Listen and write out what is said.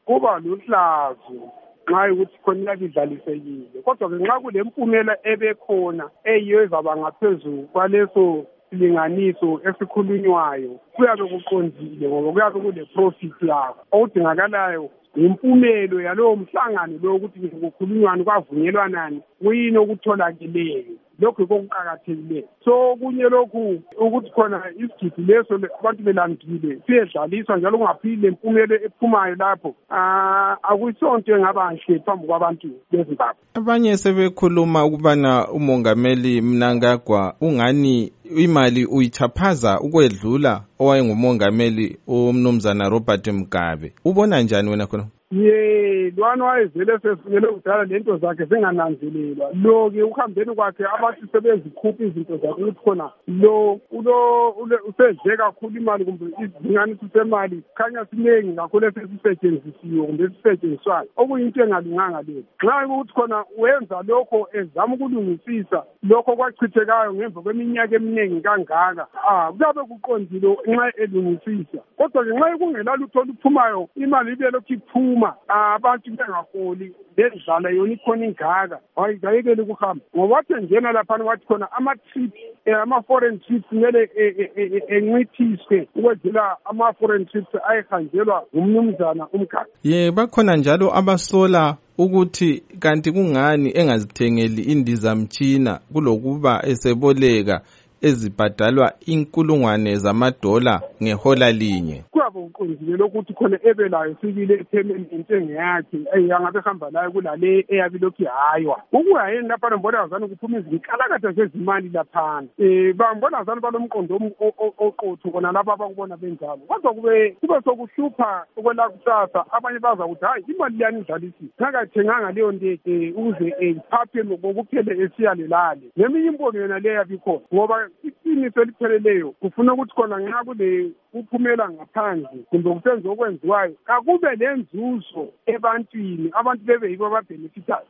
kuba luhlazo nxa ukuthi khona idlalisekile kodwa ke nxa kulempumela ebekhona eyiyo ezaba ngaphezulu kwaleso silinganiso esikhulunywayo kuyabe kuqondile ngoba kuyabe kule profit yakho okudingakalayo impumelo yalowo mhlangano lo ukuthi kukhulunywani kwavunyelwanani kuyini okutholakeleyo lokho okuqhakathekileyo so kunye lokhu ukuthi khona isigidi leso abantu belandile siyedlaliswa njalo kungaphili lempumelo ephumayo lapho akuyisonto engabanhle phambi kwabantu beZimbabwe. Abanye sebekhuluma ukubana umongameli Mnangagwa ungani imali uyithaphaza ukwedlula owayengumongameli umnumzana Robert Mugabe. Ubona njani wena khona? Lwana wayevele sesungele kudala lento zakhe zingananzelelwa lo-ke ukuhambeni kwakhe abantu sebezikhupha izinto zakhe ukuthi khona lo usedle kakhulu imali kumbe izinganiso semali khanya sinengi kakhulu esesisetshenzisiwe kumbe esisetshenziswayo okuyinto engalunganga leyo nxa ukuthi khona wenza lokho ezama ukulungisisa lokho kwachithekayo ngemva kweminyaka eminingi kangaka kuyabe kuqondile nxa elungisisa kodwa-ke nxa kungela lutho oluphumayo imali ibe lokhu iphuma abantu bengaholi lendlala yona ikhona ingaka ayikayekele ukuhamba ngoba wathi njena laphana wathi khona ama-foreign trips kumele encithiswe ukwedlula ama-foreign trips ayehanjelwa ngumnumzana uMgadi. Bakhona njalo abasola ukuthi kanti kungani engazithengeli indizamtshina kulokuba eseboleka ezibhadalwa inkulungwane zamadola ngehola linye. Kuyabe kuqondile lokuthi khona ebelayo sibile epayment intengo yakhe angabe hamba layo kulale eyabe lokhu ihaywa ukuya yini lapha mbona azana kuphuma izinkalakatha zezimali laphana bambona azana balomqondo oqotho kona lapha abakubona benjalo kodwa kube sokuhlupha okwela kusasa abanye baza ukuthi hayi imali yani idlalisile ngakathenganga leyo nto ukuze iphaphe ngokuphele esiyalelale neminye imbono yona leyo yabikhona ngoba iqiniso elipheleleyo kufuna ukuthi khona nxa kule kuphumela ngaphandle kumbe kusenza okwenziwayo akube lenzuzo ebantwini abantu bebe yibo ababhenefitayo